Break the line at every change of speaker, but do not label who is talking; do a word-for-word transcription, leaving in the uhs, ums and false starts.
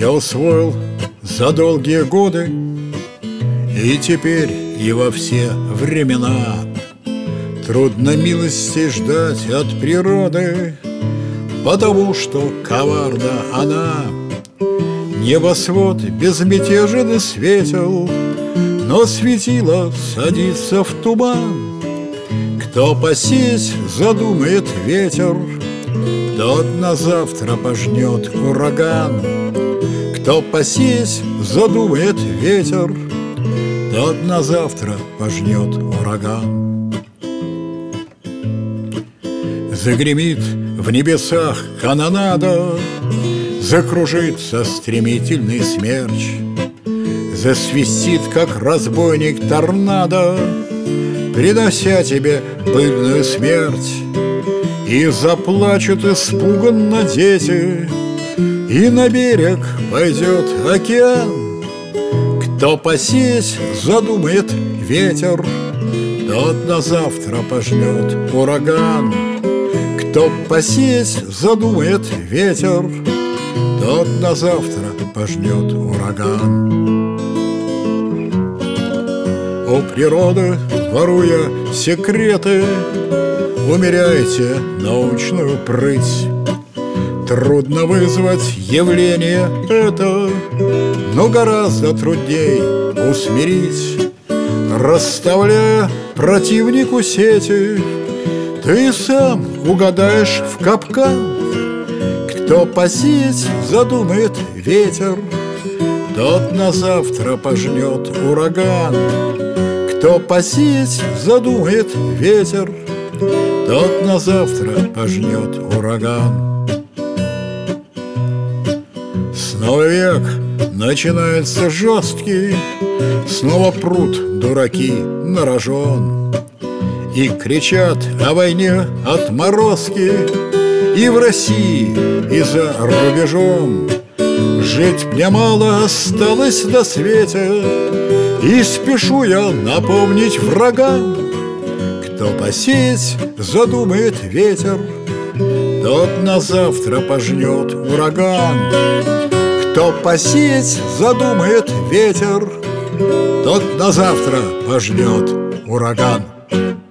я усвоил за долгие годы, и теперь и во все времена трудно милости ждать от природы, потому что коварна она. Небосвод безмятежен и светел, но светило садится в туман. Кто посеять задумает ветер, тот на завтра пожнет ураган. Кто посеять задумает ветер, тот на завтра пожнет ураган. Загремит в небесах канонада, закружится стремительный смерч, засвистит, как разбойник торнадо, принося тебе пыльную смерть. И заплачут испуганно дети, и на берег пойдет океан. Кто посеять задумает ветер, тот на завтра пожнет ураган. Кто посеять задумает ветер, тот на завтра пожнет ураган. О, природа, воруя секреты, умеряйте научную прыть. Трудно вызвать явление это, но гораздо трудней усмирить. Расставляя противнику сети, ты сам угадаешь в капкан. Кто посеять задумает ветер, тот на завтра пожнет ураган. Кто посеять задумает ветер, тот на завтра пожнет ураган. Снова век начинается жесткий, снова прут дураки на рожон и кричат о войне отморозки и в России, и за рубежом. Жить мне мало осталось на свете, и спешу я напомнить врагам. Кто посеять задумает ветер, тот на завтра пожнет ураган. Кто посеять задумает ветер, тот на завтра пожнет ураган.